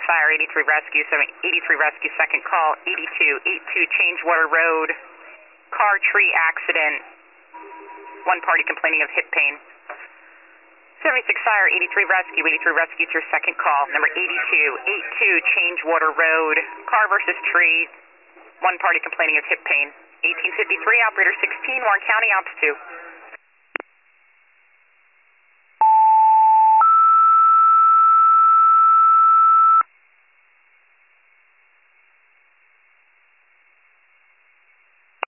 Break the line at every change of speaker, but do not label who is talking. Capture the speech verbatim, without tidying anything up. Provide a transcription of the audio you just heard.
Fire, eighty-three Rescue, eighty-three Rescue, second call, eighty-two eighty-two Changewater Road, car tree accident, one party complaining of hip pain. seventy-six Fire, eighty-three Rescue, eighty-three Rescue, it's your second call, number eighty-two eighty-two Changewater Road, car versus tree, one party complaining of hip pain. eighteen fifty-three, operator sixteen, Warren County, ops two.